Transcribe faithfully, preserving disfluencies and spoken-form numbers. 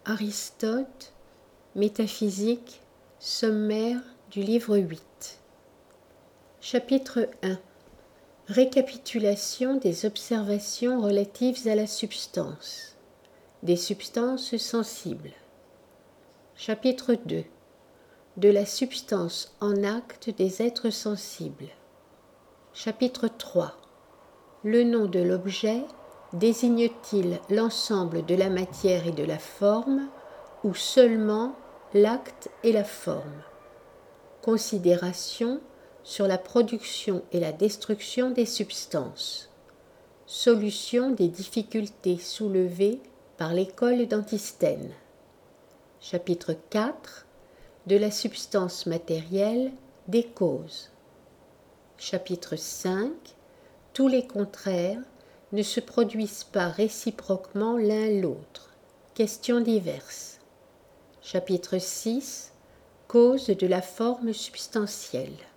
Aristote, Métaphysique, sommaire du livre huit. Chapitre un. Récapitulation des observations relatives à la substance, des substances sensibles. Chapitre deux. De la substance en acte des êtres sensibles. Chapitre trois. Le nom de l'objet désigne-t-il l'ensemble de la matière et de la forme, ou seulement l'acte et la forme? Considération sur la production et la destruction des substances. Solution des difficultés soulevées par l'école d'Antisthène. Chapitre quatre. De la substance matérielle, des causes. Chapitre cinq. Tous les contraires ne se produisent pas réciproquement l'un l'autre. Questions diverses. Chapitre six. Cause de la forme substantielle.